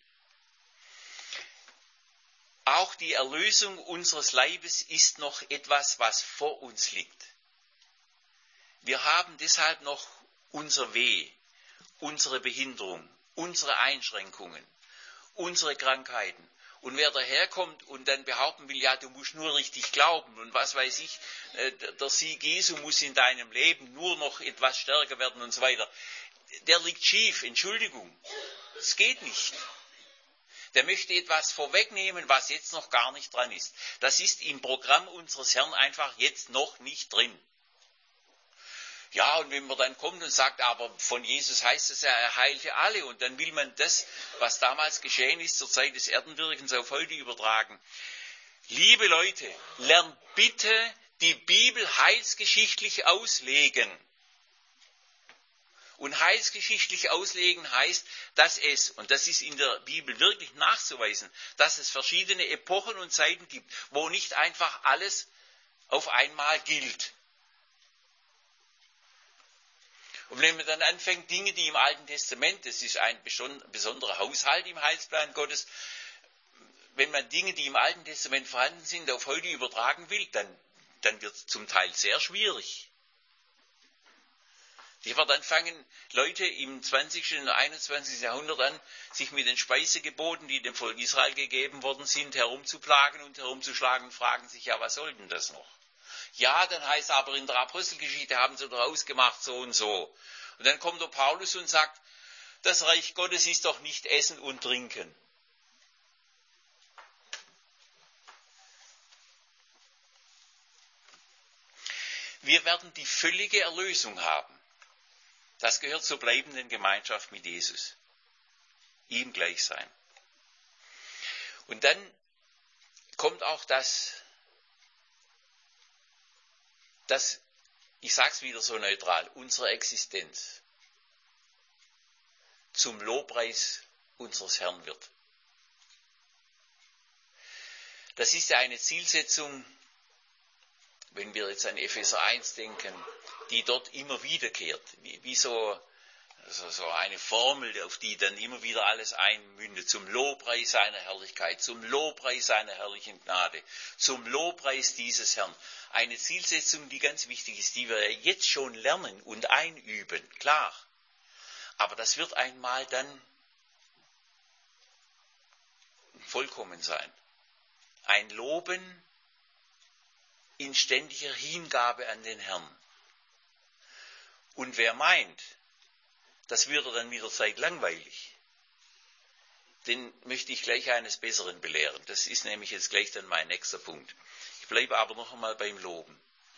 Auch die Erlösung unseres Leibes ist noch etwas, was vor uns liegt. Wir haben deshalb noch unser Weh, unsere Behinderung, unsere Einschränkungen, unsere Krankheiten. Und wer daherkommt und dann behaupten will, ja, du musst nur richtig glauben und was weiß ich, der Sieg Jesu muss in deinem Leben nur noch etwas stärker werden und so weiter, der liegt schief, Entschuldigung. Es geht nicht. Der möchte etwas vorwegnehmen, was jetzt noch gar nicht dran ist. Das ist im Programm unseres Herrn einfach jetzt noch nicht drin. Ja, und wenn man dann kommt und sagt, aber von Jesus heißt es ja, er heilte alle, und dann will man das, was damals geschehen ist, zur Zeit des Erdenwirkens auf heute übertragen. Liebe Leute, lernt bitte die Bibel heilsgeschichtlich auslegen. Und heilsgeschichtlich auslegen heißt, dass es, und das ist in der Bibel wirklich nachzuweisen, dass es verschiedene Epochen und Zeiten gibt, wo nicht einfach alles auf einmal gilt. Und wenn man dann anfängt, Dinge, die im Alten Testament, das ist ein besonderer Haushalt im Heilsplan Gottes, wenn man Dinge, die im Alten Testament vorhanden sind, auf heute übertragen will, dann wird es zum Teil sehr schwierig. Dann fangen Leute im 20. und 21. Jahrhundert an, sich mit den Speisegeboten, die dem Volk Israel gegeben worden sind, herumzuplagen und herumzuschlagen und fragen sich, ja, was soll denn das noch? Ja, dann heißt aber in der Apostelgeschichte haben sie doch ausgemacht so und so. Und dann kommt der Paulus und sagt, das Reich Gottes ist doch nicht Essen und Trinken. Wir werden die völlige Erlösung haben. Das gehört zur bleibenden Gemeinschaft mit Jesus. Ihm gleich sein. Und dann kommt auch das, ich sage es wieder so neutral, unsere Existenz zum Lobpreis unseres Herrn wird. Das ist ja eine Zielsetzung, wenn wir jetzt an Epheser 1 denken, die dort immer wiederkehrt, wie so eine Formel, auf die dann immer wieder alles einmündet, zum Lobpreis seiner Herrlichkeit, zum Lobpreis seiner herrlichen Gnade, zum Lobpreis dieses Herrn. Eine Zielsetzung, die ganz wichtig ist, die wir jetzt schon lernen und einüben, klar. Aber das wird einmal dann vollkommen sein. Ein Loben in ständiger Hingabe an den Herrn. Und wer meint, das würde dann mit der Zeit langweilig, den möchte ich gleich eines Besseren belehren. Das ist nämlich jetzt gleich dann mein nächster Punkt. Ich bleibe aber noch einmal beim Loben.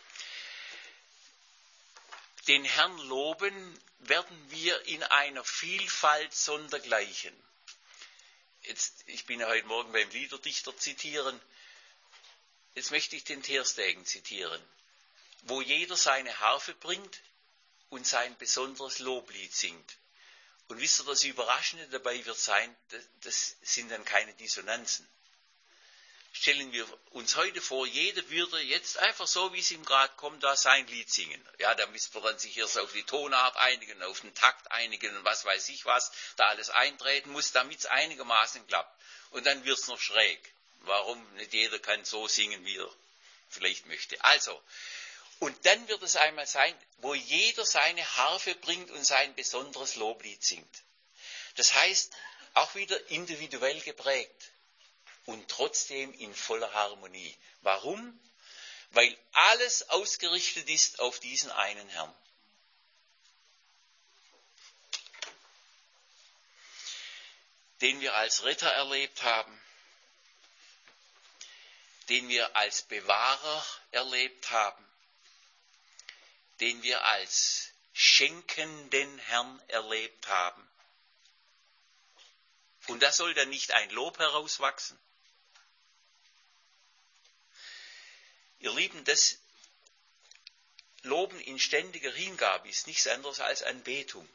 Den Herrn loben werden wir in einer Vielfalt sondergleichen. Ich bin ja heute Morgen beim Liederdichter zitieren. Jetzt möchte ich den Terstegen zitieren, wo jeder seine Harfe bringt und sein besonderes Loblied singt. Und wisst ihr, das Überraschende dabei wird sein, das sind dann keine Dissonanzen. Stellen wir uns heute vor, jeder würde jetzt einfach so, wie es ihm gerade kommt, da sein Lied singen. Ja, da müsste man dann sich erst auf die Tonart einigen, auf den Takt einigen und was weiß ich was, da alles eintreten muss, damit es einigermaßen klappt. Und dann wird es noch schräg. Warum nicht jeder kann so singen, wie er vielleicht möchte. Also, und dann wird es einmal sein, wo jeder seine Harfe bringt und sein besonderes Loblied singt. Das heißt, auch wieder individuell geprägt und trotzdem in voller Harmonie. Warum? Weil alles ausgerichtet ist auf diesen einen Herrn. Den wir als Retter erlebt haben, den wir als Bewahrer erlebt haben, den wir als schenkenden Herrn erlebt haben. Und da soll dann nicht ein Lob herauswachsen. Ihr Lieben, das Loben in ständiger Hingabe ist nichts anderes als Anbetung.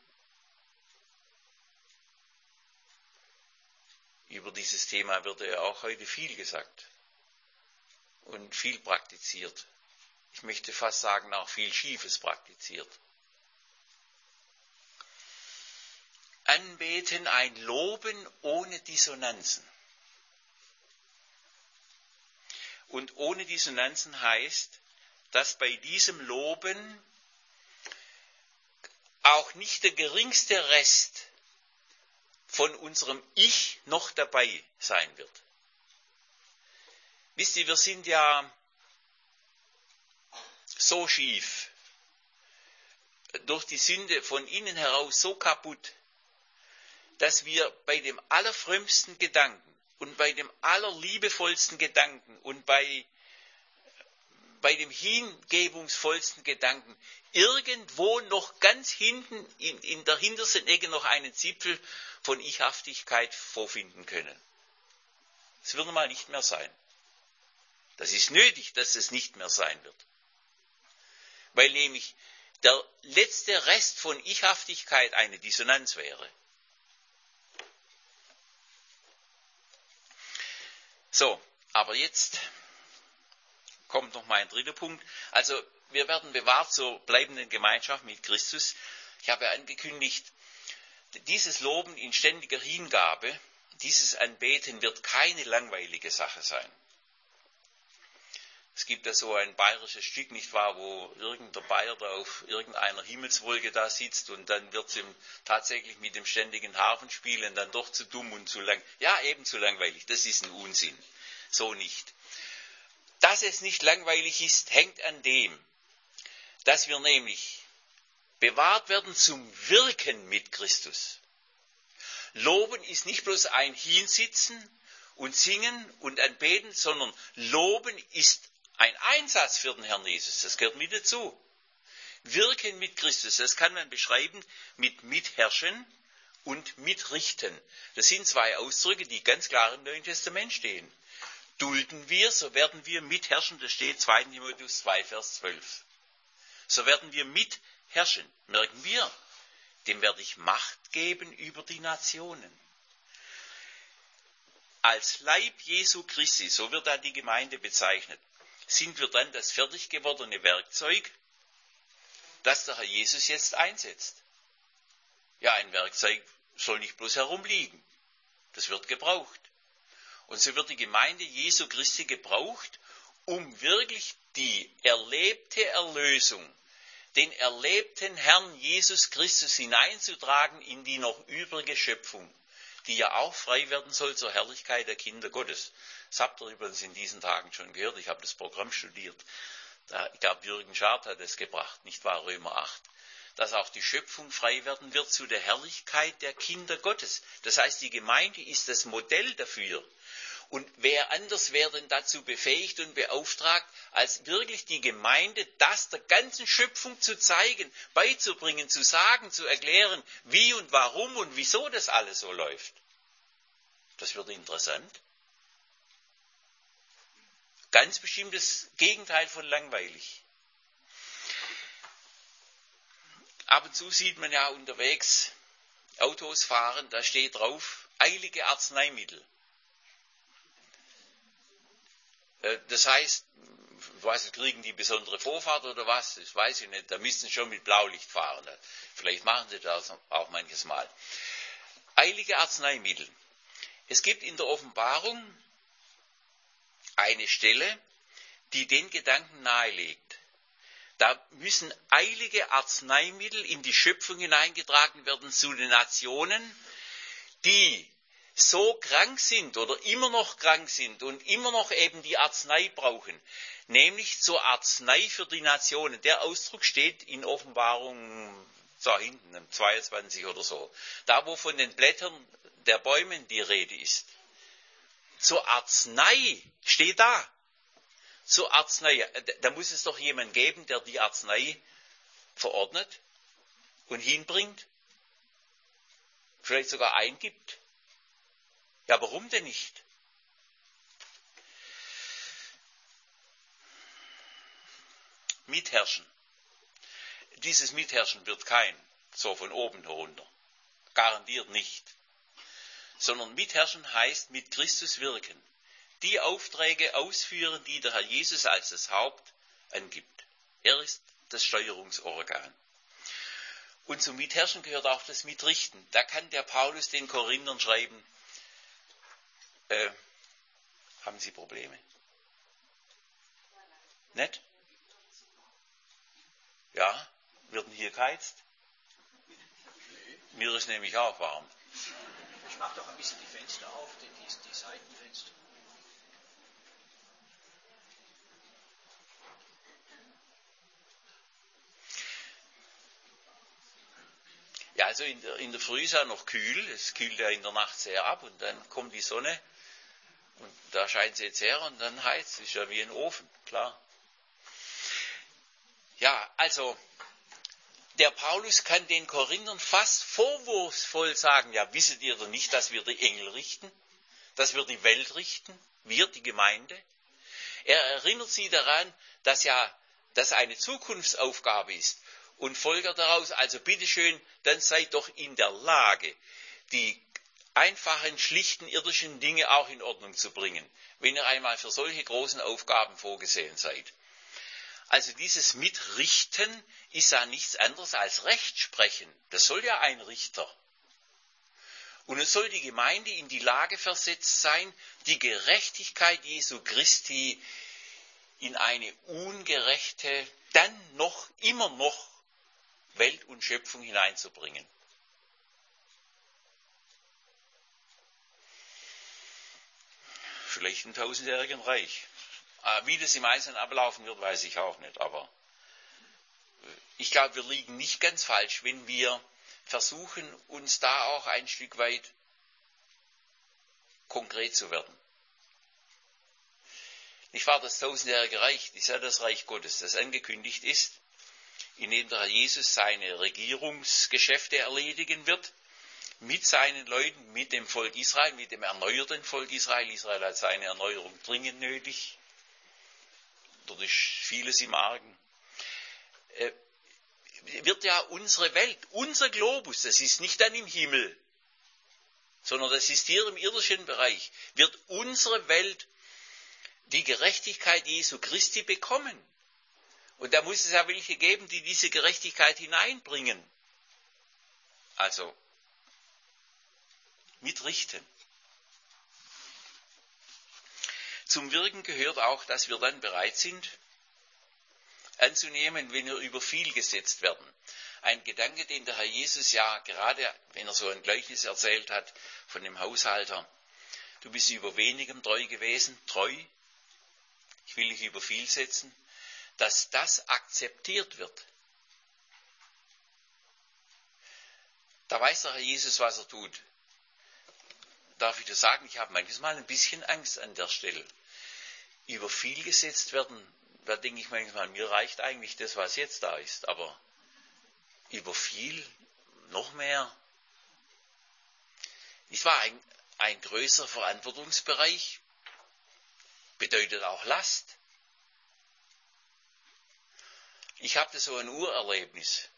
Über dieses Thema wird ja auch heute viel gesagt und viel praktiziert. Ich möchte fast sagen, auch viel Schiefes praktiziert. Anbeten, ein Loben ohne Dissonanzen. Und ohne Dissonanzen heißt, dass bei diesem Loben auch nicht der geringste Rest von unserem Ich noch dabei sein wird. Wisst ihr, wir sind ja so schief, durch die Sünde von innen heraus so kaputt, dass wir bei dem allerfrömmsten Gedanken und bei dem allerliebevollsten Gedanken und bei dem hingebungsvollsten Gedanken irgendwo noch ganz hinten in der hintersten Ecke noch einen Zipfel von Ichhaftigkeit vorfinden können. Es wird mal nicht mehr sein. Das ist nötig, dass es nicht mehr sein wird. Weil nämlich der letzte Rest von Ichhaftigkeit eine Dissonanz wäre. So, aber jetzt kommt noch mal ein dritter Punkt. Also wir werden bewahrt zur bleibenden Gemeinschaft mit Christus. Ich habe angekündigt, dieses Loben in ständiger Hingabe, dieses Anbeten wird keine langweilige Sache sein. Es gibt ja so ein bayerisches Stück, nicht wahr, wo irgendein Bayer da auf irgendeiner Himmelswolke da sitzt und dann wird es ihm tatsächlich mit dem ständigen Harfenspielen dann doch zu dumm und zu lang. Ja, eben zu langweilig, das ist ein Unsinn. So nicht. Dass es nicht langweilig ist, hängt an dem, dass wir nämlich bewahrt werden zum Wirken mit Christus. Loben ist nicht bloß ein Hinsitzen und Singen und Anbeten, sondern Loben ist ein Einsatz für den Herrn Jesus. Das gehört mit dazu. Wirken mit Christus, das kann man beschreiben mit Mitherrschen und Mitrichten. Das sind zwei Ausdrücke, die ganz klar im Neuen Testament stehen. Dulden wir, so werden wir mitherrschen. Das steht 2. Timotheus 2, Vers 12. So werden wir mitherrschen. Merken wir, dem werde ich Macht geben über die Nationen. Als Leib Jesu Christi, so wird da die Gemeinde bezeichnet, sind wir dann das fertig gewordene Werkzeug, das der Herr Jesus jetzt einsetzt. Ja, ein Werkzeug soll nicht bloß herumliegen. Das wird gebraucht. Und so wird die Gemeinde Jesu Christi gebraucht, um wirklich die erlebte Erlösung, den erlebten Herrn Jesus Christus hineinzutragen in die noch übrige Schöpfung, die ja auch frei werden soll zur Herrlichkeit der Kinder Gottes. Das habt ihr übrigens in diesen Tagen schon gehört, ich habe das Programm studiert. Ich glaube, Jürgen Schad hat es gebracht, nicht wahr, Römer 8. Dass auch die Schöpfung frei werden wird zu der Herrlichkeit der Kinder Gottes. Das heißt, die Gemeinde ist das Modell dafür. Und wer anders wäre denn dazu befähigt und beauftragt, als wirklich die Gemeinde das der ganzen Schöpfung zu zeigen, beizubringen, zu sagen, zu erklären, wie und warum und wieso das alles so läuft. Das wird interessant. Ganz bestimmt das Gegenteil von langweilig. Ab und zu sieht man ja unterwegs Autos fahren, da steht drauf, eilige Arzneimittel. Das heißt, ich weiß nicht, kriegen die besondere Vorfahrt oder was? Das weiß ich nicht. Da müssten sie schon mit Blaulicht fahren. Vielleicht machen sie das auch manches Mal. Eilige Arzneimittel. Es gibt in der Offenbarung eine Stelle, die den Gedanken nahelegt. Da müssen eilige Arzneimittel in die Schöpfung hineingetragen werden zu den Nationen, die so krank sind oder immer noch krank sind und immer noch eben die Arznei brauchen, nämlich zur Arznei für die Nationen. Der Ausdruck steht in Offenbarung da hinten, im 22 oder so, da wo von den Blättern der Bäumen die Rede ist. Zur Arznei steht da. Zur Arznei, da muss es doch jemand geben, der die Arznei verordnet und hinbringt, vielleicht sogar eingibt. Ja, warum denn nicht? Mitherrschen. Dieses Mitherrschen wird kein so von oben herunter. Garantiert nicht. Sondern mitherrschen heißt mit Christus wirken. Die Aufträge ausführen, die der Herr Jesus als das Haupt angibt. Er ist das Steuerungsorgan. Und zum Mitherrschen gehört auch das Mitrichten. Da kann der Paulus den Korinthern schreiben, haben Sie Probleme? Nicht? Ja, wird hier geheizt? Mir ist nämlich auch warm. Ich mache doch ein bisschen die Fenster auf, die Seitenfenster. Ja, also in der Früh ist ja noch kühl, es kühlt ja in der Nacht sehr ab und dann kommt die Sonne und da scheint sie jetzt her und dann heizt es, ist ja wie ein Ofen, klar. Ja, also der Paulus kann den Korinthern fast vorwurfsvoll sagen, ja, wisset ihr denn nicht, dass wir die Engel richten, dass wir die Welt richten, wir, die Gemeinde? Er erinnert sie daran, dass das eine Zukunftsaufgabe ist und folgert daraus, also bitteschön, dann seid doch in der Lage, die einfachen, schlichten, irdischen Dinge auch in Ordnung zu bringen, wenn ihr einmal für solche großen Aufgaben vorgesehen seid. Also dieses Mitrichten ist ja nichts anderes als Rechtsprechen. Das soll ja ein Richter. Und es soll die Gemeinde in die Lage versetzt sein, die Gerechtigkeit Jesu Christi in eine ungerechte, dann noch, immer noch Welt und Schöpfung hineinzubringen. Vielleicht im tausendjährigen Reich. Wie das im Einzelnen ablaufen wird, weiß ich auch nicht. Aber ich glaube, wir liegen nicht ganz falsch, wenn wir versuchen, uns da auch ein Stück weit konkret zu werden. Nicht wahr, das tausendjährige Reich ist ja das Reich Gottes, das angekündigt ist, in dem der Herr Jesus seine Regierungsgeschäfte erledigen wird, mit seinen Leuten, mit dem Volk Israel, mit dem erneuerten Volk Israel. Israel hat seine Erneuerung dringend nötig. Dort ist vieles im Argen. Wird ja unsere Welt, unser Globus, das ist nicht dann im Himmel, sondern das ist hier im irdischen Bereich, wird unsere Welt die Gerechtigkeit Jesu Christi bekommen. Und da muss es ja welche geben, die diese Gerechtigkeit hineinbringen. Also, mitrichten. Zum Wirken gehört auch, dass wir dann bereit sind, anzunehmen, wenn wir über viel gesetzt werden. Ein Gedanke, den der Herr Jesus ja gerade, wenn er so ein Gleichnis erzählt hat, von dem Haushalter, du bist über wenigem treu gewesen, treu, ich will dich über viel setzen, dass das akzeptiert wird. Da weiß der Herr Jesus, was er tut. Darf ich das sagen? Ich habe manchmal ein bisschen Angst an der Stelle. Über viel gesetzt werden, da denke ich manchmal, mir reicht eigentlich das, was jetzt da ist. Aber über viel, noch mehr. Es war ein größerer Verantwortungsbereich, bedeutet auch Last. Ich hatte so ein Urerlebnis.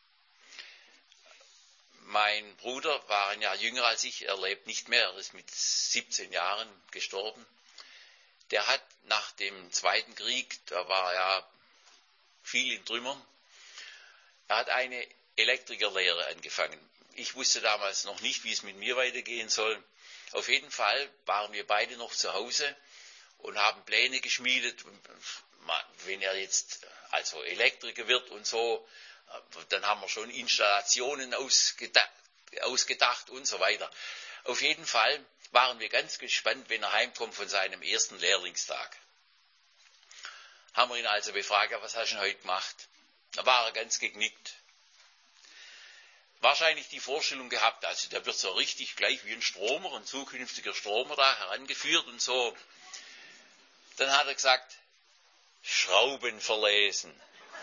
Mein Bruder war ein Jahr jünger als ich, er lebt nicht mehr, er ist mit 17 Jahren gestorben. Der hat nach dem Zweiten Krieg, da war ja viel in Trümmern, er hat eine Elektrikerlehre angefangen. Ich wusste damals noch nicht, wie es mit mir weitergehen soll. Auf jeden Fall waren wir beide noch zu Hause und haben Pläne geschmiedet. Wenn er jetzt also Elektriker wird und so, dann haben wir schon Installationen ausgedacht und so weiter. Auf jeden Fall waren wir ganz gespannt, wenn er heimkommt von seinem ersten Lehrlingstag. Haben wir ihn also befragt, ja, was hast du denn heute gemacht? Da war er ganz geknickt. Wahrscheinlich die Vorstellung gehabt, also der wird so richtig gleich wie ein Stromer, ein zukünftiger Stromer da herangeführt und so. Dann hat er gesagt, Schrauben verlesen.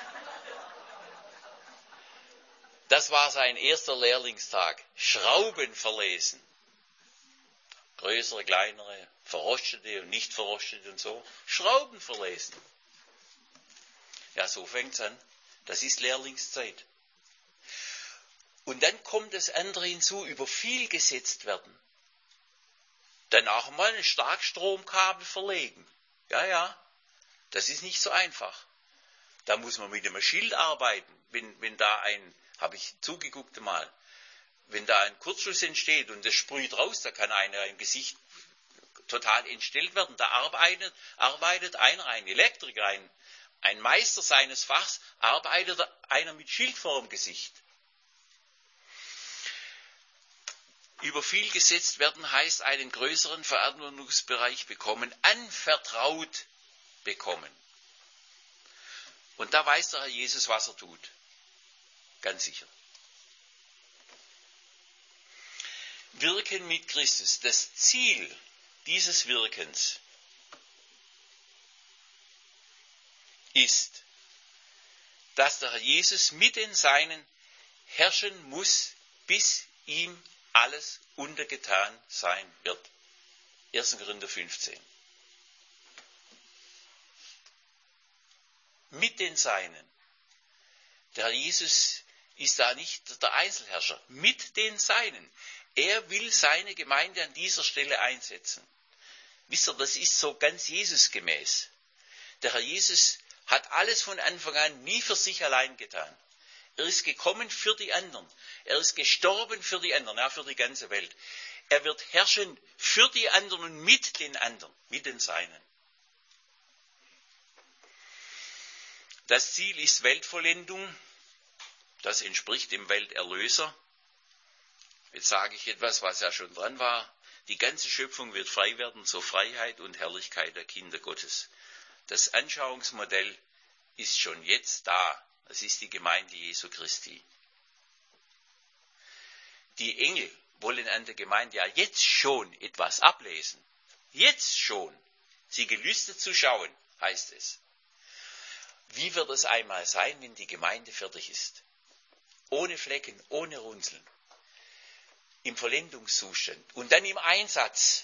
Das war sein erster Lehrlingstag. Schrauben verlesen. Größere, kleinere, verrostete und nicht verrostete und so. Schrauben verlesen. Ja, so fängt's an. Das ist Lehrlingszeit. Und dann kommt das andere hinzu, über viel gesetzt werden. Danach mal ein Starkstromkabel verlegen. Ja, das ist nicht so einfach. Da muss man mit einem Schild arbeiten. Wenn da habe ich zugeguckt mal, wenn da ein Kurzschluss entsteht und das sprüht raus, da kann einer im Gesicht total entstellt werden. Da arbeitet einer, ein Elektriker, ein Meister seines Fachs, arbeitet einer mit Schild vor dem Gesicht. Über viel gesetzt werden heißt einen größeren Verantwortungsbereich bekommen, anvertraut bekommen. Und da weiß der Herr Jesus, was er tut. Ganz sicher. Wirken mit Christus. Das Ziel dieses Wirkens ist, dass der Herr Jesus mit den Seinen herrschen muss, bis ihm alles untergetan sein wird. 1. Korinther 15. Mit den Seinen. Der Herr Jesus ist da nicht der Einzelherrscher. Mit den Seinen. Er will seine Gemeinde an dieser Stelle einsetzen. Wisst ihr, das ist so ganz Jesusgemäß. Der Herr Jesus hat alles von Anfang an nie für sich allein getan. Er ist gekommen für die anderen. Er ist gestorben für die anderen, ja, für die ganze Welt. Er wird herrschen für die anderen und mit den anderen, mit den Seinen. Das Ziel ist Weltvollendung. Das entspricht dem Welterlöser. Jetzt sage ich etwas, was ja schon dran war. Die ganze Schöpfung wird frei werden zur Freiheit und Herrlichkeit der Kinder Gottes. Das Anschauungsmodell ist schon jetzt da. Das ist die Gemeinde Jesu Christi. Die Engel wollen an der Gemeinde ja jetzt schon etwas ablesen. Jetzt schon. Sie gelüstet zu schauen, heißt es. Wie wird es einmal sein, wenn die Gemeinde fertig ist? Ohne Flecken, ohne Runzeln. Im Vollendungszustand und dann im Einsatz.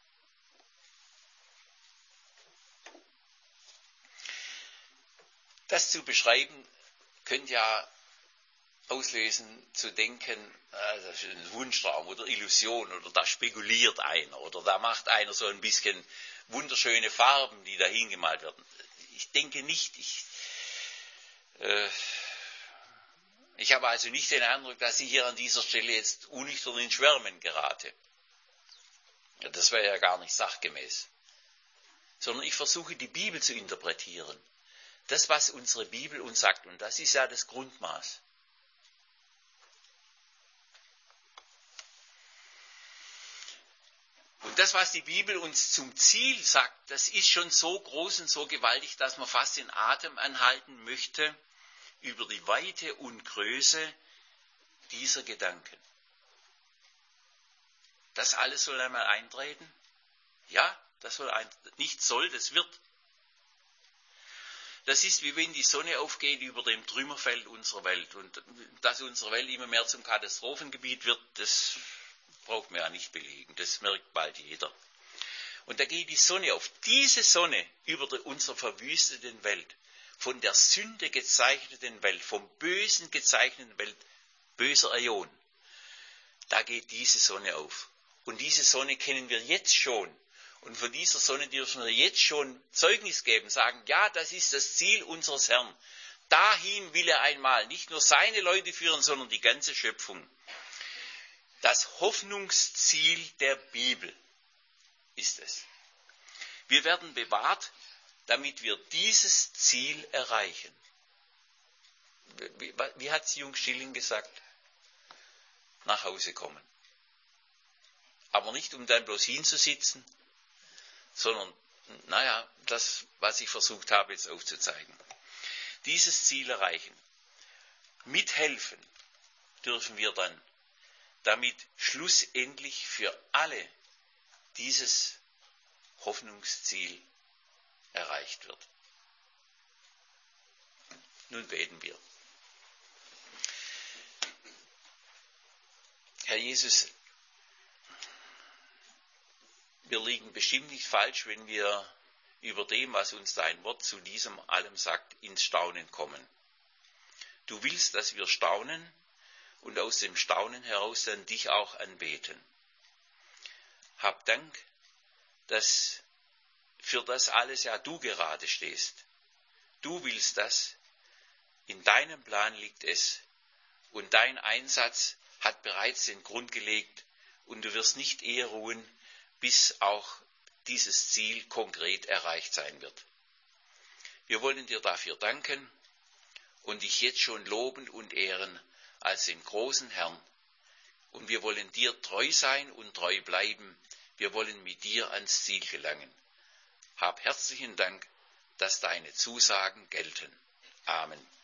Das zu beschreiben, könnte ja auslösen, zu denken, das ist ein Wunschtraum oder Illusion oder da spekuliert einer oder da macht einer so ein bisschen wunderschöne Farben, die da hingemalt werden. Ich denke nicht, ich habe also nicht den Eindruck, dass ich hier an dieser Stelle jetzt unnüchtern in Schwärmen gerate. Ja, das wäre ja gar nicht sachgemäß. Sondern ich versuche, die Bibel zu interpretieren. Das, was unsere Bibel uns sagt, und das ist ja das Grundmaß. Und das, was die Bibel uns zum Ziel sagt, das ist schon so groß und so gewaltig, dass man fast den Atem anhalten möchte über die Weite und Größe dieser Gedanken. Das alles soll einmal eintreten? Ja, das soll eintreten. Nicht soll, das wird. Das ist wie wenn die Sonne aufgeht über dem Trümmerfeld unserer Welt. Und dass unsere Welt immer mehr zum Katastrophengebiet wird, das braucht man ja nicht belegen. Das merkt bald jeder. Und da geht die Sonne auf. Diese Sonne über unserer verwüsteten Welt, von der Sünde gezeichneten Welt, vom Bösen gezeichneten Welt, böser Äon, da geht diese Sonne auf. Und diese Sonne kennen wir jetzt schon. Und von dieser Sonne dürfen wir jetzt schon Zeugnis geben, sagen, ja, das ist das Ziel unseres Herrn. Dahin will er einmal nicht nur seine Leute führen, sondern die ganze Schöpfung. Das Hoffnungsziel der Bibel ist es. Wir werden bewahrt, damit wir dieses Ziel erreichen. Wie hat Jung Schilling gesagt? Nach Hause kommen. Aber nicht, um dann bloß hinzusitzen, sondern, das, was ich versucht habe jetzt aufzuzeigen. Dieses Ziel erreichen. Mithelfen dürfen wir dann, damit schlussendlich für alle dieses Hoffnungsziel erreicht wird. Nun beten wir. Herr Jesus, wir liegen bestimmt nicht falsch, wenn wir über dem, was uns dein Wort zu diesem allem sagt, ins Staunen kommen. Du willst, dass wir staunen und aus dem Staunen heraus dann dich auch anbeten. Hab Dank, dass für das alles ja du gerade stehst. Du willst das, in deinem Plan liegt es und dein Einsatz hat bereits den Grund gelegt und du wirst nicht eher ruhen, bis auch dieses Ziel konkret erreicht sein wird. Wir wollen dir dafür danken und dich jetzt schon loben und ehren als den großen Herrn. Und wir wollen dir treu sein und treu bleiben. Wir wollen mit dir ans Ziel gelangen. Hab herzlichen Dank, dass deine Zusagen gelten. Amen.